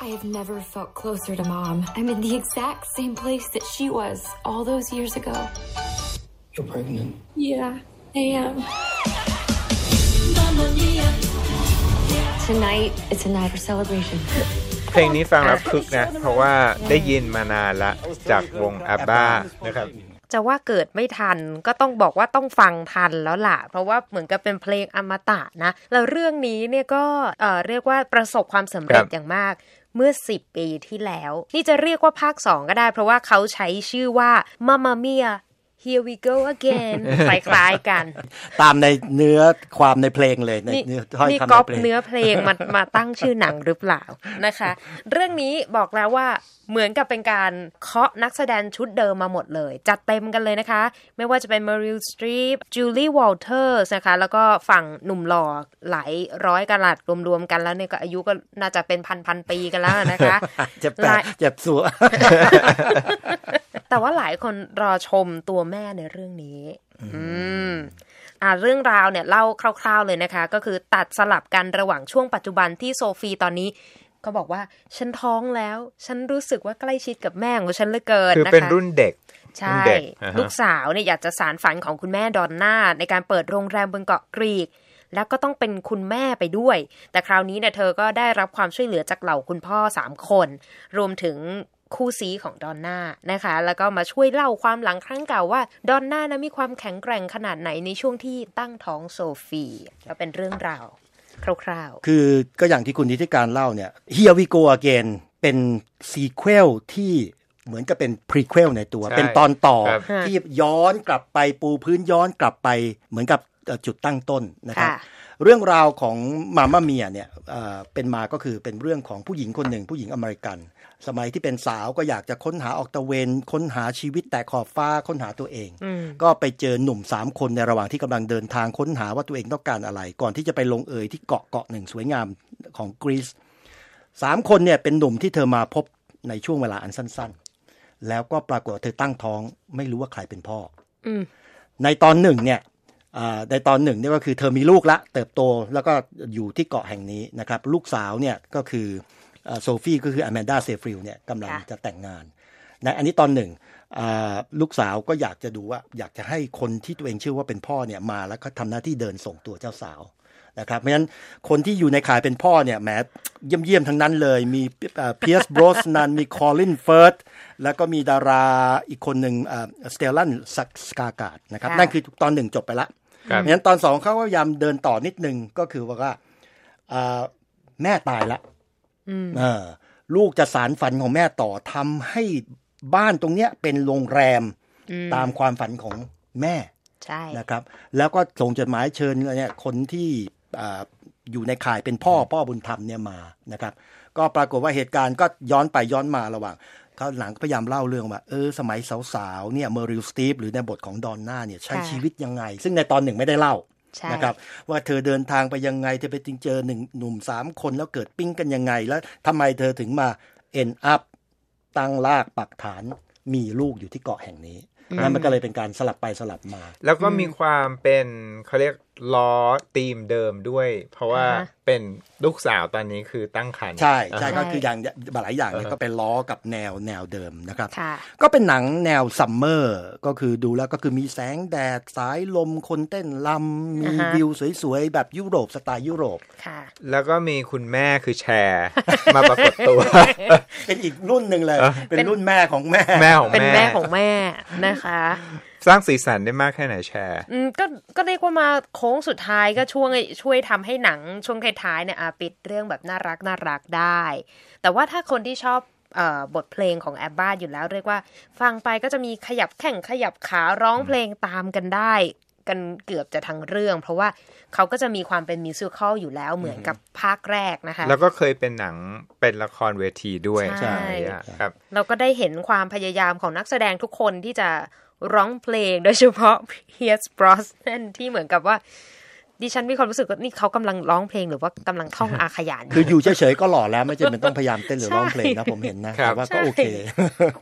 I have never felt closer to Mom. I'm in the exact same place that she was all those years ago. You're pregnant? Yeah, I am. Tonight, it's a night for celebration. เพลงนี้ฟังแล้วคึกนะเพราะว่าได้ยินมานานละจากวงอับบ้านะครับจะว่าเกิดไม่ทันก็ต้องบอกว่าต้องฟังทันแล้วล่ะเพราะว่าเหมือนกับเป็นเพลงอมตะนะแล้วเรื่องนี้เนี่ยก็เรียกว่าประสบความสำเร็จอย่างมากเมื่อ10 ปีที่แล้วนี่จะเรียกว่าภาค2ก็ได้เพราะว่าเขาใช้ชื่อว่า Mamma Mia Here we go again คล้ายๆกันตามในเนื้อความในเพลงเลยในเนื้อถ้อยคำในเพลงนี่ก๊อปเนื้อเพลงมาตั้งชื่อหนังหรือเปล่านะคะเรื่องนี้บอกแล้วว่าเหมือนกับเป็นการเคาะนักแสดงชุดเดิมมาหมดเลยจัดเต็มกันเลยนะคะไม่ว่าจะเป็น Meryl Streep Julie Walters นะคะแล้วก็ฝั่งหนุ่มหล่อหลายร้อยกะรัตรวมๆกันแล้วเนี่ยก็อายุก็น่าจะเป็นพันปีกันแล้วนะคะเจ็บสัวแต่ว่าหลายคนรอชมตัวแม่ในเรื่องนี้เรื่องราวเนี่ยเล่าคร่าวๆเลยนะคะก็คือตัดสลับกันระหว่างช่วงปัจจุบันที่โซฟีตอนนี้ก็บอกว่าฉันท้องแล้วฉันรู้สึกว่าใกล้ชิดกับแม่ของฉันเหลือเกินนะคะคือเป็นรุ่นเด็กใช่ลูกสาวเนี่ยอยากจะสานฝันของคุณแม่ดอนน่าในการเปิดโรงแรมบนเกาะกรีกแล้วก็ต้องเป็นคุณแม่ไปด้วยแต่คราวนี้เนี่ยเธอก็ได้รับความช่วยเหลือจากเหล่าคุณพ่อ3 คนรวมถึงคู่ซีของดอนน่านะคะแล้วก็มาช่วยเล่าความหลังครั้งเก่าว่าดอนน่านะมีความแข็งแกร่งขนาดไหนในช่วงที่ตั้งท้องโซฟีแล้วเป็นเรื่องราวคร่าวๆคือก็อย่างที่คุณนิติการเล่าเนี่ย Here we go again เป็นซีเควลที่เหมือนกับเป็นพรีเควลในตัวเป็นตอนต่อที่ย้อนกลับไปปูพื้นย้อนกลับไปเหมือนกับจุดตั้งต้นนะครับเรื่องราวของมาม่าเมียเนี่ยเป็นมาก็คือเป็นเรื่องของผู้หญิงคนหนึ่งผู้หญิงอเมริกันสมัยที่เป็นสาวก็อยากจะค้นหาออกตะเวนค้นหาชีวิตแต่ขอบฟ้าค้นหาตัวเองก็ไปเจอหนุ่ม3 คนในระหว่างที่กำลังเดินทางค้นหาว่าตัวเองต้องการอะไรก่อนที่จะไปลงเอยที่เกาะหนึ่งสวยงามของกรีซ3 คนเนี่ยเป็นหนุ่มที่เธอมาพบในช่วงเวลาอันสั้นๆแล้วก็ปรากฏว่าเธอตั้งท้องไม่รู้ว่าใครเป็นพ่อในตอนหนึ่งเนี่ยในตอนหนึ่งนี่ก็คือเธอมีลูกละเติบโตแล้วก็อยู่ที่เกาะแห่งนี้นะครับลูกสาวเนี่ยก็คือโซฟีก็คืออแมนดาเซฟริลเนี่ยกำลังจะแต่งงานนะอันนี้ตอนหนึ่งลูกสาวก็อยากจะดูว่าอยากจะให้คนที่ตัวเองเชื่อว่าเป็นพ่อเนี่ยมาแล้วก็ทำหน้าที่เดินส่งตัวเจ้าสาวนะครับเพราะฉะนั้นคนที่อยู่ในข่ายเป็นพ่อเนี่ยแหมเยี่ยมทั้งนั้นเลยมีเพียร์ส บรอสนันมีคอลินเฟิร์ธแล้วก็มีดาราอีกคนหนึ่งสเตลลันสกาการ์ดนะครับนั่นคือตอนหนึ่งจบไปละเพราะฉะนั้นตอน2เขาก็พยายามเดินต่อนิดนึงก็คือว่าแม่ตายละลูกจะสานฝันของแม่ต่อทำให้บ้านตรงเนี้ยเป็นโรงแรมตามความฝันของแม่นะครับแล้วก็ส่งจดหมายเชิญเนี่ยคนที่อยู่ในข่ายเป็นพ่อบุญธรรมเนี่ยมานะครับก็ปรากฏว่าเหตุการณ์ก็ย้อนไปย้อนมาระหว่างเขาหลังพยายามเล่าเรื่องว่าสมัยสาวๆเนี่ยเมอริลสตีฟหรือในบทของดอนน่าเนี่ยใช้ชีวิตยังไงซึ่งในตอนหนึ่งไม่ได้เล่านะครับว่าเธอเดินทางไปยังไงเธอไปเจอหนุ่ม3 คนแล้วเกิดปิ๊งกันยังไงแล้วทำไมเธอถึงมา end up ตั้งรากปักฐานมีลูกอยู่ที่เกาะแห่งนี้นั่นมันก็เลยเป็นการสลับไปสลับมาแล้วก็มีความเป็นเขาเรียกล้อธีมเดิมด้วยเพราะว่าเป็นลูกสาวตอนนี้คือตั้งครรภ์ใช่ก็คืออย่างหลายอย่างเนี่ยก็เป็นล้อกับแนวเดิมนะครับก็เป็นหนังแนวซัมเมอร์ก็คือดูแล้วก็คือมีแสงแดดสายลมคนเต้นรำมีวิวสวยๆแบบยุโรปสไตล์ยุโรปแล้วก็มีคุณแม่คือแชร์มาปรากฏตัวเป็นอีกรุ่นหนึ่งเลยเป็นรุ่นแม่ของแม่เป็นแม่ของแม่นะคะสร้างสีสันได้มากแค่ไหนแชร์ก็เรียกว่ามาโค้งสุดท้ายก็ช่วยทำให้หนังช่วงท้ายๆเนี่ยปิดเรื่องแบบน่ารักได้แต่ว่าถ้าคนที่ชอบบทเพลงของแอบบ้าอยู่แล้วเรียกว่าฟังไปก็จะมีขยับแข้งขยับขาร้องเพลงตามกันได้กันเกือบจะทั้งเรื่องเพราะว่าเขาก็จะมีความเป็นมิวสิคัลอยู่แล้วเหมือนกับภาคแรกนะคะแล้วก็เคยเป็นหนังเป็นละครเวทีด้วยใช่ครับเราก็ได้เห็นความพยายามของนักแสดงทุกคนที่จะร้องเพลงโดยเฉพาะ Pierce Brosnan ที่เหมือนกับว่าดิฉันมีความรู้สึกว่านี่เขากำลังร้องเพลงหรือว่ากำลังท่องอาขยานคืออยู่เฉยๆก็หล่อแล้วไม่จำเป็นต้องพยายามเต้นหรือร้องเพลงนะผมเห็นนะแต่ว่าก็โอเค